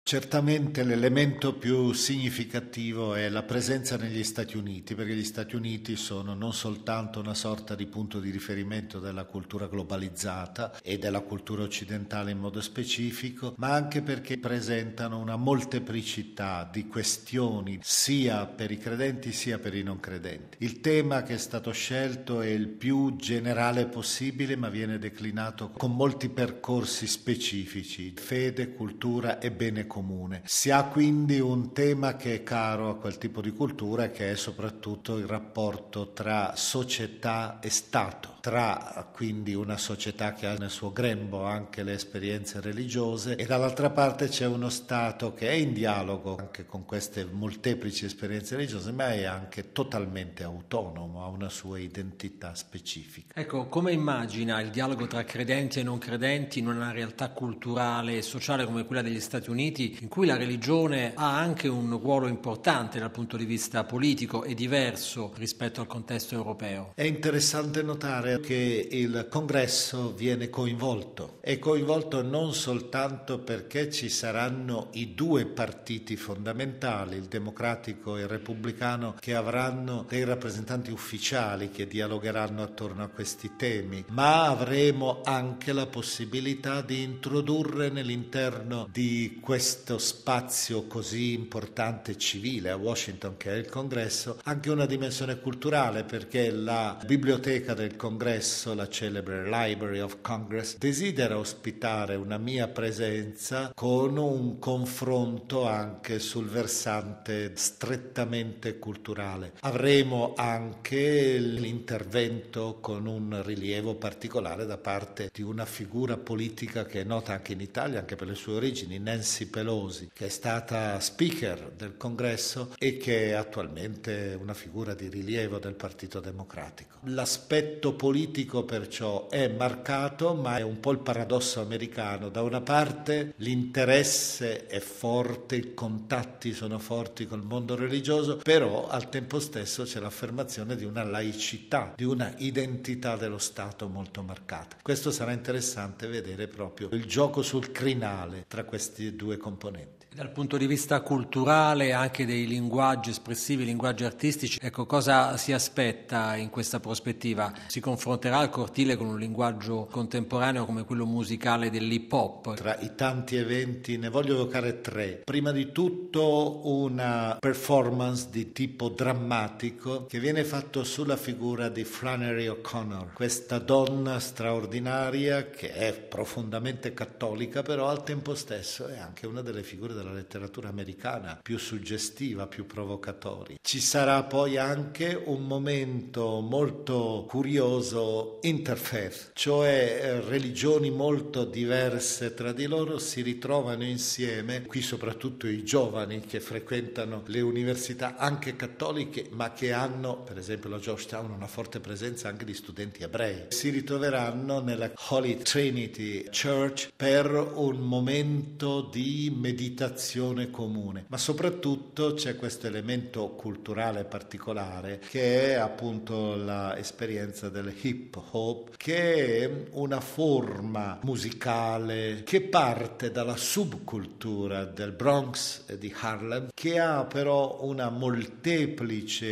Certamente l'elemento più significativo è la presenza negli Stati Uniti, perché gli Stati Uniti sono non soltanto una sorta di punto di riferimento della cultura globalizzata e della cultura occidentale in modo specifico, ma anche perché presentano una molteplicità di questioni sia per i credenti sia per i non credenti. Il tema che è stato scelto è il più generale possibile, ma viene declinato con molti percorsi specifici: fede, cultura e bene comune. Si ha quindi un tema che è caro a quel tipo di cultura, che è soprattutto il rapporto tra società e Stato, tra quindi una società che ha nel suo grembo anche le esperienze religiose e dall'altra parte c'è uno Stato che è in dialogo anche con queste molteplici esperienze religiose, ma è anche totalmente autonomo, ha una sua identità specifica. Ecco, come immagina il dialogo tra credenti e non credenti in una realtà culturale e sociale come quella degli Stati Uniti, in cui la religione ha anche un ruolo importante dal punto di vista politico e diverso rispetto al contesto europeo? È interessante notare che il Congresso viene coinvolto. È coinvolto non soltanto perché ci saranno i due partiti fondamentali, il democratico e il repubblicano, che avranno dei rappresentanti ufficiali che dialogheranno attorno a questi temi, ma avremo anche la possibilità di introdurre nell'interno di questo spazio così importante civile a Washington, che è il Congresso, anche una dimensione culturale, perché la biblioteca del Congresso, la celebre Library of Congress, desidera ospitare una mia presenza con un confronto anche sul versante strettamente culturale. Avremo anche l'intervento con un rilievo particolare da parte di una figura politica che è nota anche in Italia, anche per le sue origini, Nancy Pelosi, che è stata speaker del Congresso e che è attualmente una figura di rilievo del Partito Democratico. L'aspetto politico perciò è marcato, ma è un po' il paradosso americano. Da una parte l'interesse è forte, i contatti sono forti col mondo religioso, però al tempo stesso c'è l'affermazione di una laicità, di una identità dello Stato molto marcata. Questo sarà interessante vedere proprio il gioco sul crinale tra questi due componenti. Dal punto di vista culturale, anche dei linguaggi espressivi, linguaggi artistici, ecco, cosa si aspetta in questa prospettiva? Si confronterà il cortile con un linguaggio contemporaneo come quello musicale dell'hip hop? Tra i tanti eventi ne voglio evocare tre. Prima di tutto una performance di tipo drammatico che viene fatto sulla figura di Flannery O'Connor, questa donna straordinaria che è profondamente cattolica, però al tempo stesso è anche una delle figure della letteratura americana più suggestiva, più provocatori. Ci sarà poi anche un momento molto curioso interfaith, cioè religioni molto diverse tra di loro si ritrovano insieme, qui soprattutto i giovani che frequentano le università anche cattoliche, ma che hanno, per esempio la Georgetown, una forte presenza anche di studenti ebrei. Si ritroveranno nella Holy Trinity Church per un momento di meditazione comune, ma soprattutto c'è questo elemento culturale particolare che è appunto l'esperienza del hip hop, che è una forma musicale che parte dalla subcultura del Bronx e di Harlem, che ha però una molteplice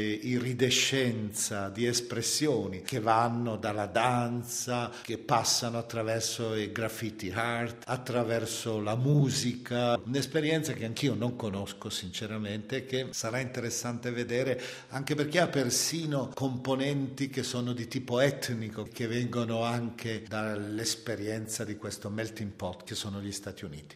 iridescenza di espressioni che vanno dalla danza, che passano attraverso i graffiti art, attraverso la musica, un'esperienza che anch'io non conosco sinceramente, che sarà interessante vedere, anche perché ha persino componenti che sono di tipo etnico, che vengono anche dall'esperienza di questo melting pot che sono gli Stati Uniti.